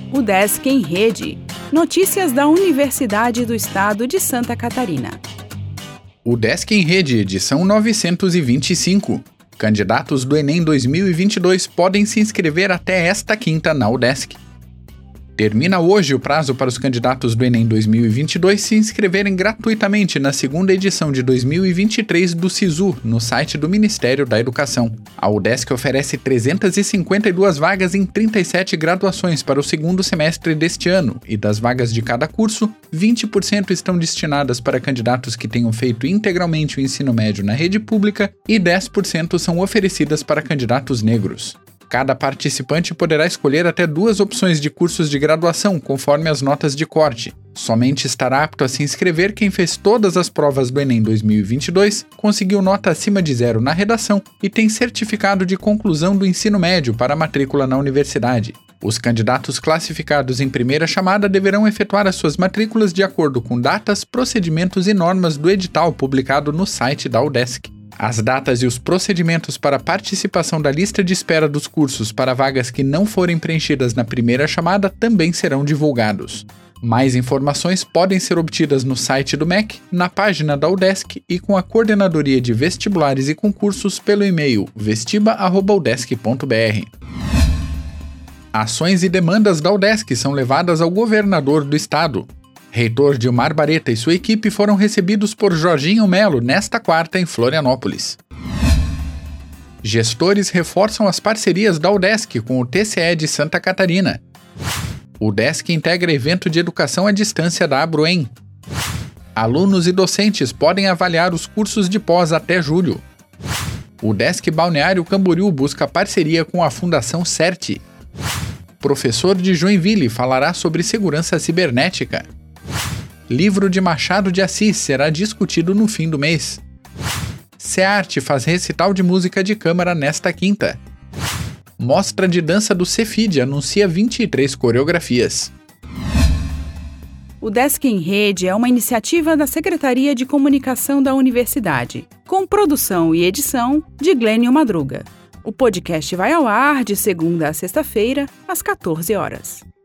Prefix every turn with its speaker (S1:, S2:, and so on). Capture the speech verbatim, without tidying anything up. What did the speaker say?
S1: Udesc em Rede. Notícias da Universidade do Estado de Santa Catarina.
S2: Udesc em Rede, edição novecentos e vinte e cinco. Candidatos do Enem dois mil e vinte e dois podem se inscrever até esta quinta na Udesc. Termina hoje o prazo para os candidatos do Enem dois mil e vinte e dois se inscreverem gratuitamente na segunda edição de dois mil e vinte e três do SISU, no site do Ministério da Educação. A Udesc oferece trezentas e cinquenta e duas vagas em trinta e sete graduações para o segundo semestre deste ano, e das vagas de cada curso, vinte por cento estão destinadas para candidatos que tenham feito integralmente o ensino médio na rede pública e dez por cento são oferecidas para candidatos negros. Cada participante poderá escolher até duas opções de cursos de graduação, conforme as notas de corte. Somente estará apto a se inscrever quem fez todas as provas do Enem dois mil e vinte e dois, conseguiu nota acima de zero na redação e tem certificado de conclusão do ensino médio para a matrícula na universidade. Os candidatos classificados em primeira chamada deverão efetuar as suas matrículas de acordo com datas, procedimentos e normas do edital publicado no site da Udesc. As datas e os procedimentos para participação da lista de espera dos cursos para vagas que não forem preenchidas na primeira chamada também serão divulgados. Mais informações podem ser obtidas no site do M E C, na página da Udesc e com a Coordenadoria de Vestibulares e Concursos pelo e-mail vestiba arroba udesc ponto b r. Ações e demandas da Udesc são levadas ao governador do estado. Reitor Dilmar Bareta e sua equipe foram recebidos por Jorginho Melo nesta quarta em Florianópolis. Gestores reforçam as parcerias da Udesc com o T C E de Santa Catarina. Udesc integra evento de educação à distância da Abroem. Alunos e docentes podem avaliar os cursos de pós até julho. Udesc Balneário Camboriú busca parceria com a Fundação CERT. Professor de Joinville falará sobre segurança cibernética. Livro de Machado de Assis será discutido no fim do mês. SEART faz recital de música de câmara nesta quinta. Mostra de dança do Cefid anuncia vinte e três coreografias.
S1: O Udesc em Rede é uma iniciativa da Secretaria de Comunicação da Universidade, com produção e edição de Glênio Madruga. O podcast vai ao ar de segunda a sexta-feira, às quatorze horas.